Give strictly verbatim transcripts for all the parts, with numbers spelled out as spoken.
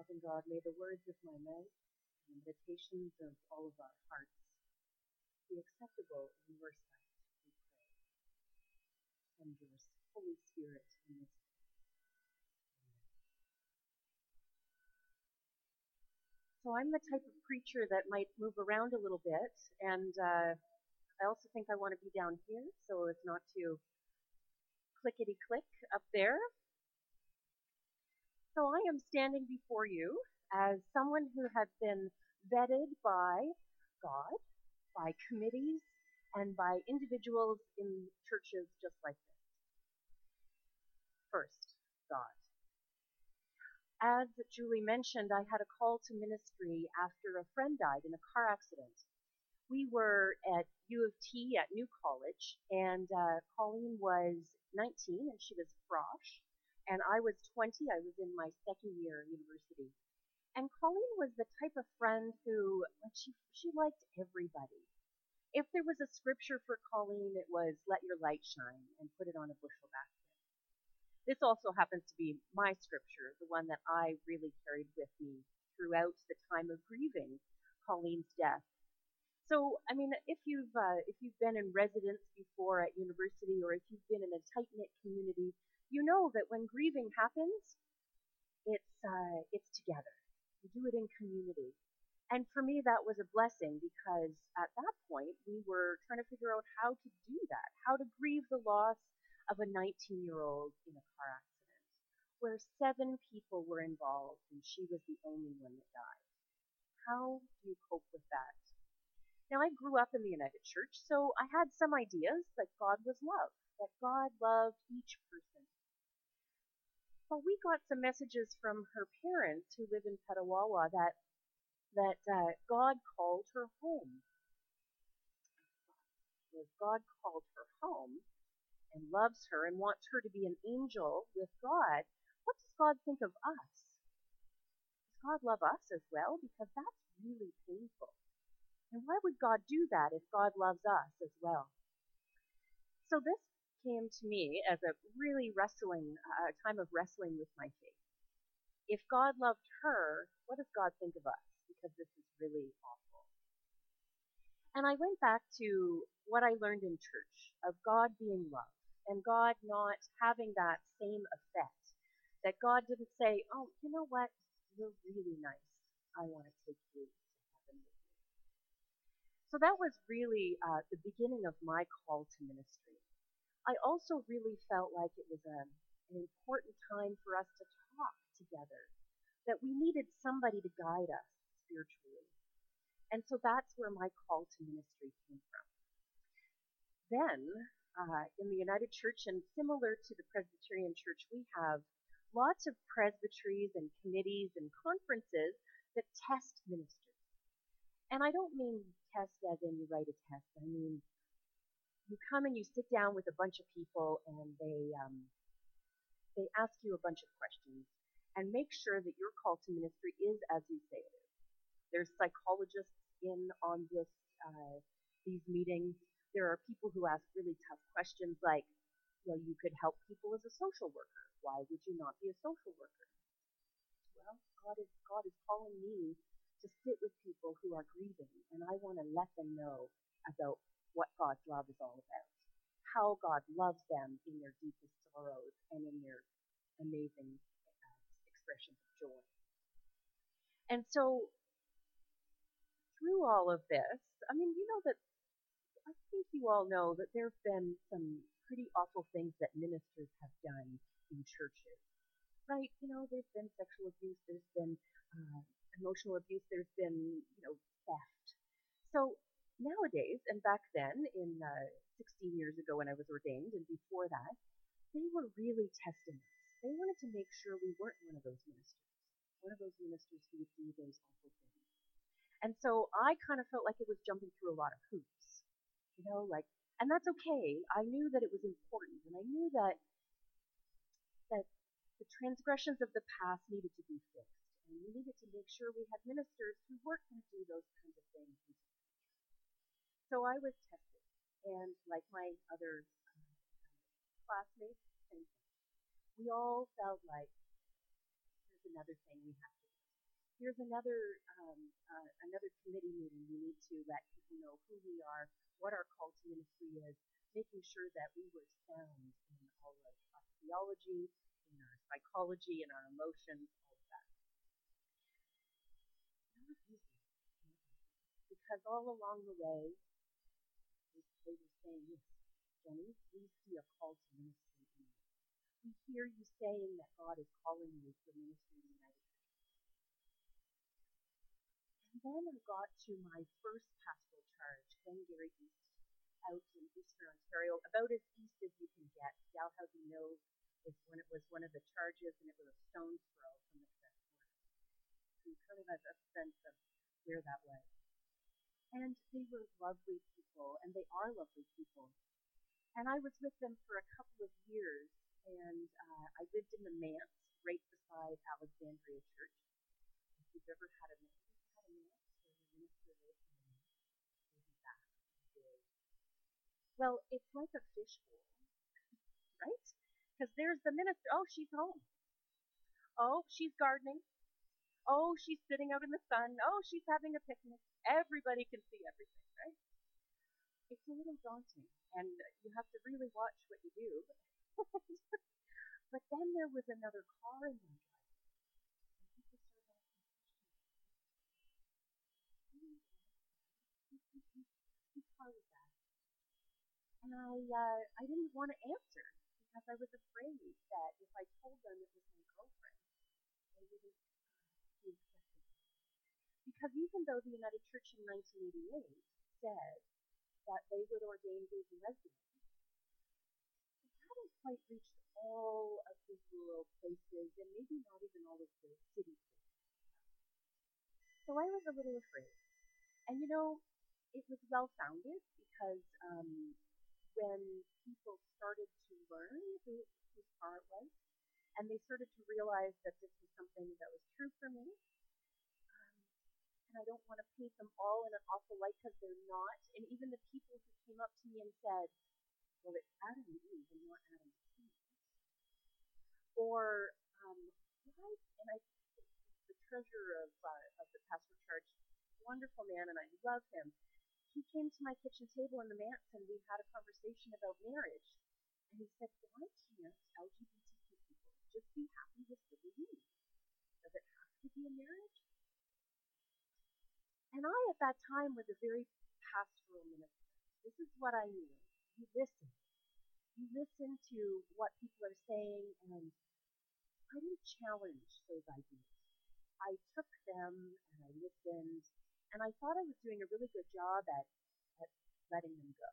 Loving God, may the words of my mouth and the meditations of all of our hearts be acceptable in your sight, we pray. Send your Holy Spirit in this day. So I'm the type of preacher that might move around a little bit, and uh, I also think I want to be down here so as not to clickety-click up there. So I am standing before you as someone who has been vetted by God, by committees, and by individuals in churches just like this. First, God. As Julie mentioned, I had a call to ministry after a friend died in a car accident. We were at U of T at New College, and uh, Colleen was nineteen, and she was frosh, and I was twenty. I was in my second year of university. And Colleen was the type of friend who, like, she, she liked everybody. If there was a scripture for Colleen, it was, let your light shine, and put it on a bushel basket. This also happens to be my scripture, the one that I really carried with me throughout the time of grieving Colleen's death. So, I mean, if you've uh, if you've been in residence before at university, or if you've been in a tight-knit community, you know that when grieving happens, it's uh, it's together. You do it in community. And for me, that was a blessing because at that point, we were trying to figure out how to do that, how to grieve the loss of a nineteen-year-old in a car accident, where seven people were involved and she was the only one that died. How do you cope with that? Now, I grew up in the United Church, so I had some ideas that God was love, that God loved each person. But we got some messages from her parents who live in Petawawa that that uh, God called her home. If God called her home and loves her and wants her to be an angel with God, what does God think of us? Does God love us as well? Because that's really painful. And why would God do that if God loves us as well? So this came to me as a really wrestling, a uh, time of wrestling with my faith. If God loved her, what does God think of us? Because this is really awful. And I went back to what I learned in church of God being love and God not having that same effect. That God didn't say, oh, you know what? You're really nice. I want to take you to heaven with me. So that was really uh, the beginning of my call to ministry. I also really felt like it was a, an important time for us to talk together, that we needed somebody to guide us spiritually. And so that's where my call to ministry came from. Then, uh, in the United Church, and similar to the Presbyterian Church, we have lots of presbyteries and committees and conferences that test ministers. And I don't mean test as in you write a test. I mean, you come and you sit down with a bunch of people and they um, they ask you a bunch of questions and make sure that your call to ministry is as you say it is. There's psychologists in on this uh, these meetings. There are people who ask really tough questions like, well, you could help people as a social worker. Why would you not be a social worker? Well, God is God is calling me to sit with people who are grieving, and I want to let them know about what God's love is all about, how God loves them in their deepest sorrows and in their amazing uh, expressions of joy. And so, through all of this, I mean, you know that I think you all know that there have been some pretty awful things that ministers have done in churches, right? You know, there's been sexual abuse, there's been uh, emotional abuse, there's been, you know, theft. So nowadays, and back then, in uh, sixteen years ago when I was ordained, and before that, they were really testing us. They wanted to make sure we weren't one of those ministers, one of those ministers who would do those awful things. And so I kind of felt like it was jumping through a lot of hoops. You know, like, and that's okay. I knew that it was important, and I knew that that the transgressions of the past needed to be fixed, and we needed to make sure we had ministers who weren't going to do those kinds of things. So I was tested, and like my other uh, classmates, and we all felt like there's another thing we have to do. Here's another um, uh, another committee meeting. We need to let people know who we are, what our call to ministry is, making sure that we were sound in all of our theology, in our psychology, in our emotions, all of that. Not easy, because all along the way, they were saying, yes, Jenny, we see a call to ministry in you. We hear you saying that God is calling you for ministry in the United States. And then I got to my first pastoral charge, Glengarry East, out in eastern Ontario, about as east as you can get. Dalhousie Mills is when it was one of the charges, and it was a stone's throw from the Quebec border. So you kind of have a sense of where that was. And they were lovely people, and they are lovely people. And I was with them for a couple of years, and uh, I lived in the manse right beside Alexandria Church. If you've ever had a manse, had a manse where your minister lives in the manse, maybe back in the day. Well, it's like a fishbowl, right? Because there's the minister. Oh, she's home. Oh, she's gardening. Oh, she's sitting out in the sun. Oh, she's having a picnic. Everybody can see everything, right? It's a little daunting, and you have to really watch what you do. But then there was another car in my driveway, and people started asking questions. Whose car was that? And I, uh, I didn't want to answer because I was afraid that if I told them it was my girlfriend, they wouldn't uh, be accepted. Because even though the United Church in nineteen eighty-eight said that they would ordain gays and lesbians, it hadn't quite reached all of the rural places, and maybe not even all of the city places. So I was a little afraid. And you know, it was well founded because um, when people started to learn who, whose car it was, and they started to realize that this was something that was true for me, um, and I don't want to paint them all in an awful light because they're not. And even the people who came up to me and said, well, it's Adam and Eve and not Adam and Eve. Or, um, why? And I, the treasurer of, uh, of the pastoral charge, wonderful man, and I love him. He came to my kitchen table in the manse, and we had a conversation about marriage. And he said, why can't L G B T Q people just be happy with civil union? Does it have to be a marriage? And I, at that time, was a very pastoral minister. This is what I knew. You listen. You listen to what people are saying, and I didn't challenge those ideas. I took them, and I listened, and I thought I was doing a really good job at, at letting them go.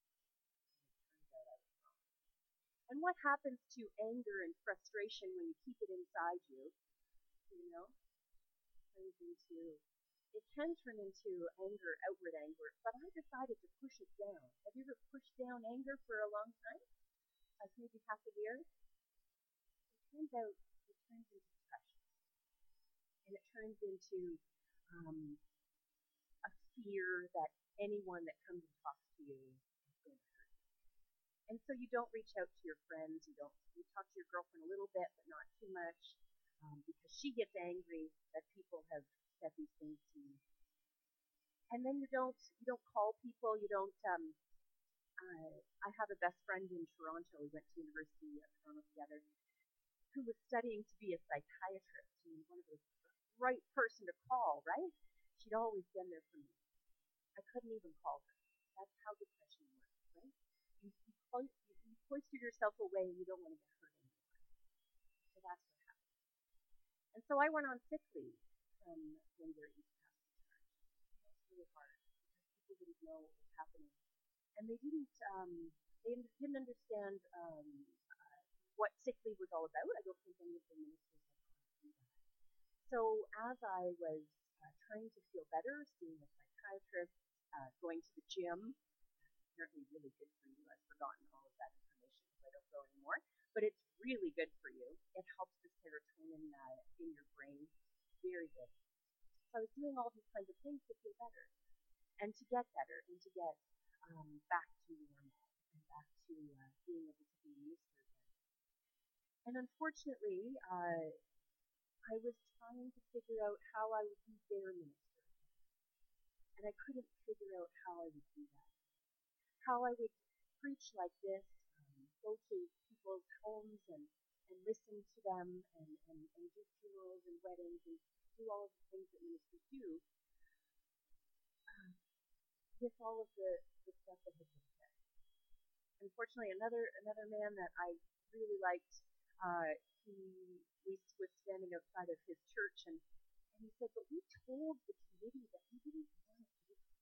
And what happens to anger and frustration when you keep it inside you? You know, turns into, it can turn into anger, outward anger, but I decided to push it down. Have you ever pushed down anger for a long time? Like maybe half a year? It turns out it turns into depression. And it turns into um, a fear that anyone that comes and talks to you is going to hurt you. And so you don't reach out to your friends. You don't. You talk to your girlfriend a little bit, but not too much, um, because she gets angry that people have said these things to you. And then you don't. You don't call people. You don't. Um, uh, I have a best friend in Toronto. We went to University of Toronto together, who was studying to be a psychiatrist. And one of the right person to call, right? She'd always been there for me. I couldn't even call her. That's how depression works, right? You, you, clo- you, you cloister yourself away and you don't want to get hurt anymore. So that's what happened. And so I went on sick leave from Glengarry East Pastoral Charge. It was really hard because people didn't know what was happening. And they didn't, um, they didn't understand um, uh, what sick leave was all about. I don't think any of the ministers had gone through that. So as I was uh, trying to feel better, seeing a psychiatrist, uh, going to the gym, apparently really good for you. I've forgotten all of that information because I don't go anymore. But it's really good for you. It helps the serotonin uh, in your brain. Very good. So I was doing all these kinds of things to feel better and to get better and to get um, back to normal and back to uh, being able to be a minister again. And unfortunately, uh, I was trying to figure out how I would be their minister, and I couldn't figure out how I would do that. How I would preach like this, um, go to people's homes and, and listen to them and, and, and do funerals and weddings and do all of the things that ministers do, um, with all of the, the stuff that had been said. Unfortunately, another another man that I really liked, uh, he we was standing outside of his church, and, and he said, "But we told the committee that we didn't want to do it."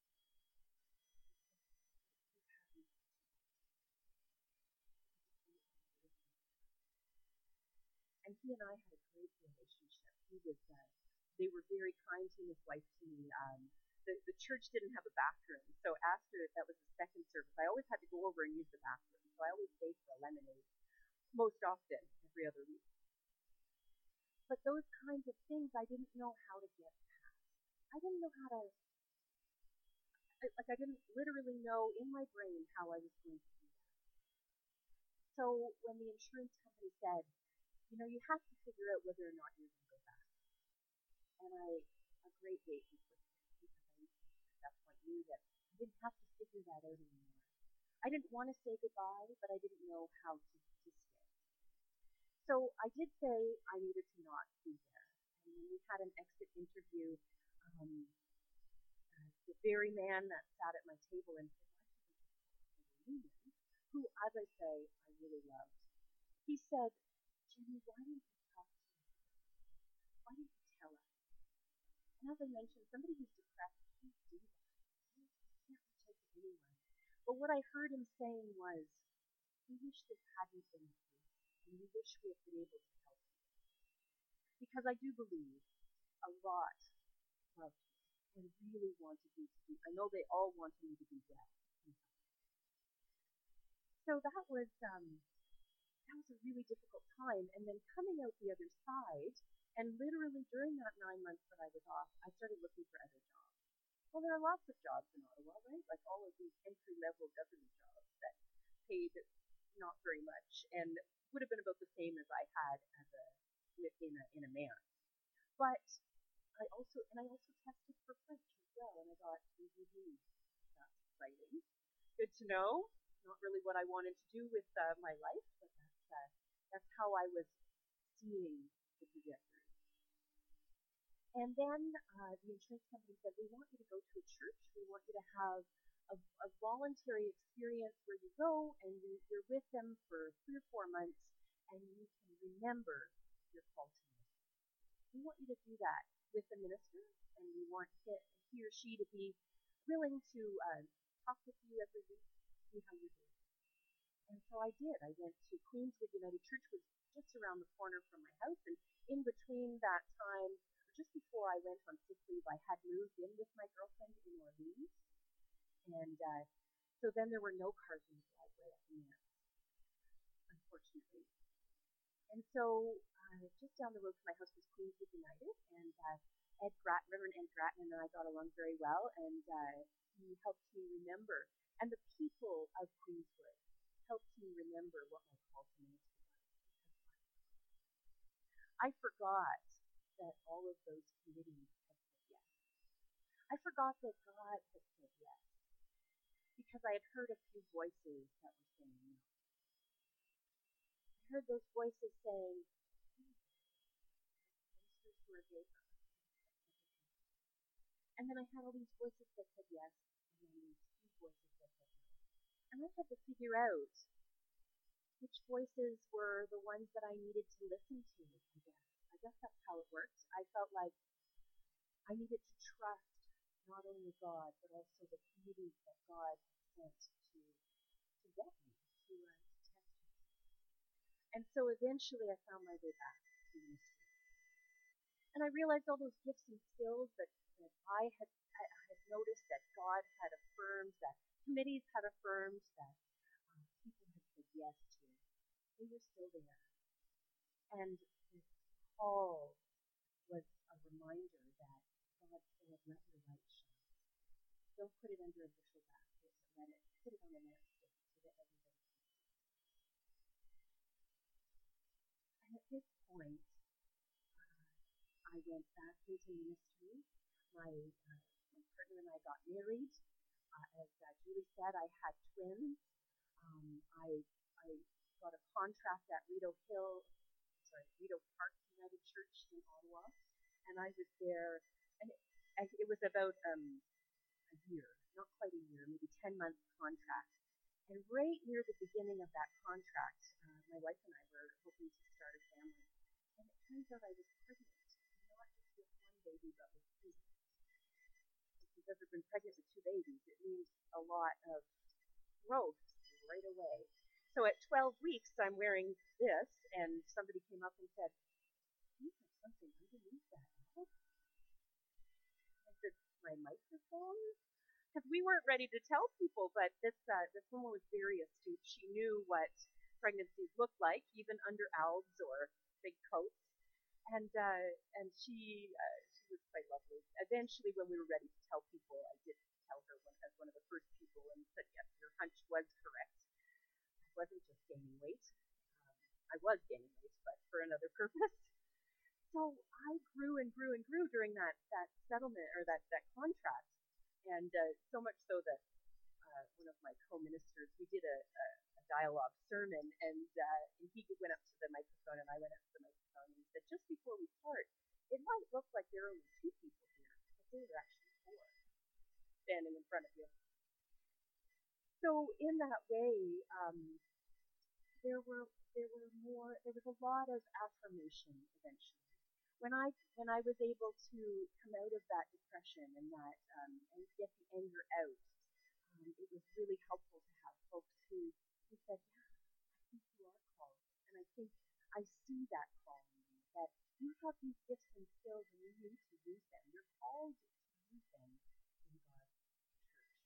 And he and I had a great relationship. He was, uh, they were very kind to his wife to me. Um, the, the church didn't have a bathroom, so after that was the second service, I always had to go over and use the bathroom. So I always stayed for a lemonade, most often every other week. But those kinds of things, I didn't know how to get past. I didn't know how to, like, I didn't literally know in my brain how I was going to do that. So when the insurance company said, you know, you have to figure out whether or not you're going to go back. And I, a great weight was lifted because I, at that point, knew that I didn't have to figure that out anymore. I didn't want to say goodbye, but I didn't know how to, to stay. So I did say I needed to not be there. And when we had an exit interview, um, uh, the very man that sat at my table in Washington, who, as I say, I really loved, he said, "Jenny, why didn't you talk to me? Why didn't you tell us?" And as I mentioned, somebody who's depressed can't do that. You can't reach out to anyone. But what I heard him saying was, "We wish this hadn't been the case, and we wish we had been able to help you." Because I do believe a lot loved me and really wanted me to be. I know they all wanted me to be well. So that was um, that was a really difficult time. And then coming out the other side, and literally during that nine months that I was off, I started looking for other jobs. Well, there are lots of jobs in Ottawa, right? Like all of these entry-level government jobs that paid not very much and would have been about the same as I had as a in a in a man. But I also and I also tested for French as well, and I got mm-hmm, that's exciting. Good to know. Not really what I wanted to do with uh, my life, but that's uh, that's how I was seeing the trajectory. And then uh, the insurance company said, "We want you to go to a church. We want you to have a, a voluntary experience where you go and you, you're with them for three or four months, and you can remember your call to ministry. We want you to do that with the minister, and we want he, he or she to be willing to uh, talk with you every week, see how you're doing." And so I did. I went to Queenswood United Church, which was just around the corner from my house. And in between that time, or just before I went on sick leave, I had moved in with my girlfriend in Orleans. And uh, so then there were no cars in the driveway at the manse, unfortunately. And so uh, just down the road from my house was Queenswood United. And uh, Ed Grat, Reverend Ed Grattan and I got along very well. And uh, he helped me remember. And the people of Queenswood helped me remember what my call to ministry was. I forgot that all of those committees had said yes. I forgot that God had said yes, because I had heard a few voices that were saying no. I heard those voices saying, ministers who are gay. And then I had all these voices that said yes, and then these few voices that said no. And I had to figure out which voices were the ones that I needed to listen to, I guess. I guess that's how it worked. I felt like I needed to trust not only God, but also the committees that God sent to, to get me, to, uh, to test me. And so eventually I found my way back to ministry. And I realized all those gifts and skills that, that I had I had noticed that God had affirmed, that committees had affirmed, that um, people had said yes to. They were still there. And this call was a reminder that God said, "Let your light shine. Don't put it under a bushel basket, but let it put it on a lampstand so that everybody can see." And at this point, I went back into ministry. My, uh, my partner and I got married. Uh, as uh, Julie said, I had twins. Um, I, I got a contract at Rideau Hill, sorry, Rideau Park United Church in Ottawa, and I was there, and it, it was about um, a year, not quite a year, maybe ten month contract. And right near the beginning of that contract, uh, my wife and I were hoping to start a family. And it turns out I was pregnant, not just with one baby, but with two. If you've ever been pregnant with two babies, it means a lot of growth right away. So at twelve weeks, I'm wearing this, and somebody came up and said, "You have something underneath that." I said, "My microphone?" Because we weren't ready to tell people, but this uh, this woman was very astute. She knew what pregnancies looked like, even under algs or big coats, and uh, and she uh, she was quite lovely. Eventually, when we were ready to tell people, I did tell her one, as one of the first people, and said, "Yes, your hunch was correct. I wasn't just gaining weight. Um, I was gaining weight, but for another purpose." So I grew and grew and grew during that that settlement or that that contract. And uh, so much so that uh, one of my co-ministers, we did a, a, a dialogue sermon, and, uh, and he went up to the microphone, and I went up to the microphone, and he said, "Just before we start, it might look like there are only two people here, but there were actually four standing in front of you." So in that way, um, there were there were more. There was a lot of affirmation eventually. When I when I was able to come out of that depression and that um, and get the anger out, um, it was really helpful to have folks who who said, "Yeah, I think you are called, and I think I see that call in you. That you have these gifts and skills, and you need to use them. You're called to use them in God's church."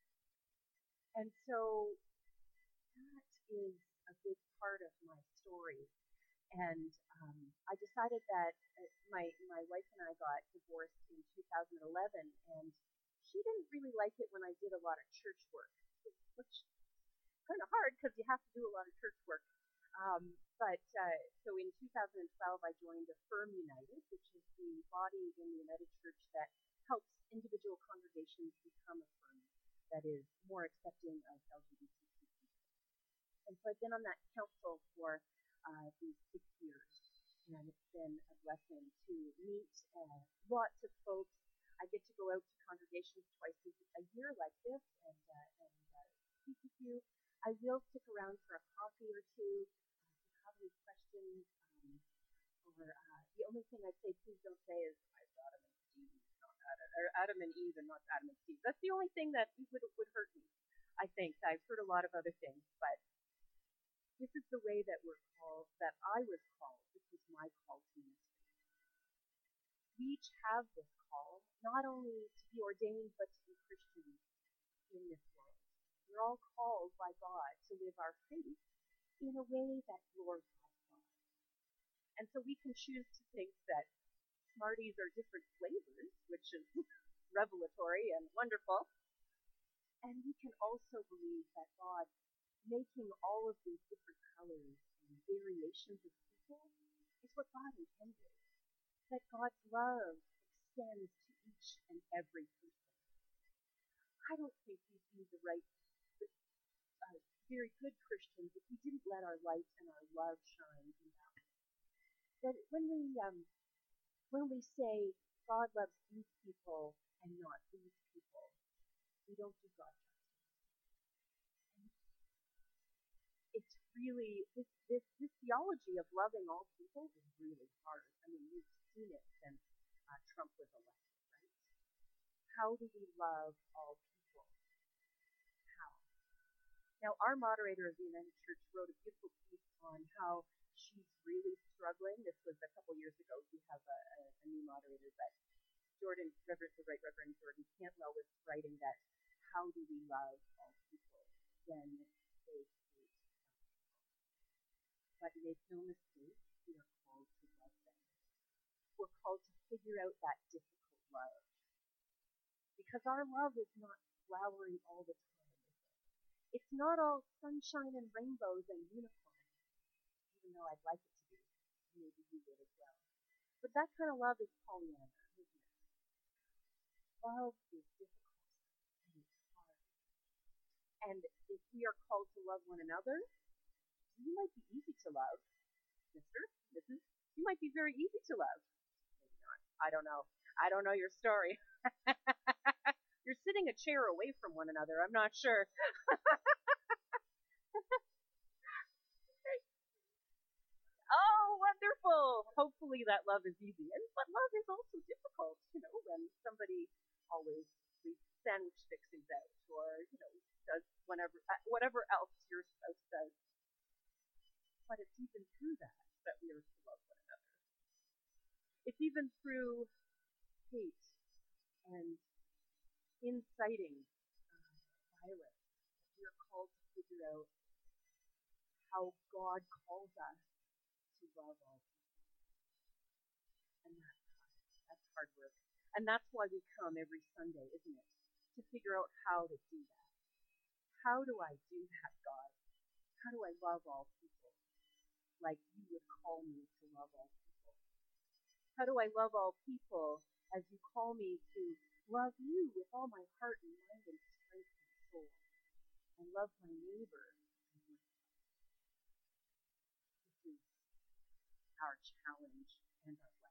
And so that is a big part of my story. And um, I decided that uh, my my wife and I got divorced in two thousand eleven, and she didn't really like it when I did a lot of church work, which is kind of hard because you have to do a lot of church work. Um, but uh, so in two thousand twelve, I joined Affirm United, which is the body in the United Church that helps individual congregations become affirm, that is more accepting of L G B T Q people. And so I've been on that council for uh, these six years, and it's been a blessing to meet uh, lots of folks. I get to go out to congregations twice a year like this and, uh, and uh, speak with you. I will stick around for a coffee or two. Uh, if you have any questions, um, or uh, the only thing I'd say, please don't say is, "I've Adam and Steve, not Adam, or Adam and Eve and not Adam and Steve." That's the only thing that would, would hurt me, I think. I've heard a lot of other things, but this is the way that we're called, that I was called. This was my call to ministry. We each have this call, not only to be ordained, but to be Christians in this world. We're all called by God to live our faith in a way that glorifies God. And so we can choose to think that Smarties are different flavors, which is revelatory and wonderful. And we can also believe that God, making all of these different colors and variations of people, is what God intended. That God's love extends to each and every person. I don't think we'd be the right, uh, very good Christians if we didn't let our light and our love shine in that way. That when we um, when we say God loves these people and not these people, we don't do God justice. It's really this, this this theology of loving all people is really hard. I mean, we've seen it since uh, Trump was elected, right? How do we love all people? How? Now, our moderator of the United Church wrote a beautiful piece on how she's really struggling. This was a couple years ago. We have a, a, a new moderator, but Jordan, Reverend, the Right Reverend Jordan Cantwell was writing that how do we love all people when they hate. But make no mistake, we are called to love them. We're called to figure out that difficult love. Because our love is not flowery all the time, is it? It's not all sunshine and rainbows and unicorns, even though I'd like it to be. Maybe you would as well. But that kind of love is Pollyanna, isn't it? Love is difficult and it's hard. And if we are called to love one another, you might be easy to love, Mister, Missus You might be very easy to love. Maybe not. I don't know. I don't know your story. You're sitting a chair away from one another. I'm not sure. Oh, wonderful. Hopefully that love is easy. And but love is also difficult, you know, when somebody always leaves sandwich fixings out or, you know, does whatever uh, whatever else your spouse does. But it's even through that that we are to love one another. It's even through hate and inciting uh, violence that we are called to figure out how God calls us to love all people. And that's hard. That's hard work. And that's why we come every Sunday, isn't it? To figure out how to do that. How do I do that, God? How do I love all people like you would call me to love all people? How do I love all people as you call me to love you with all my heart and mind and strength and soul, and love my neighbor as myself? This is our challenge and our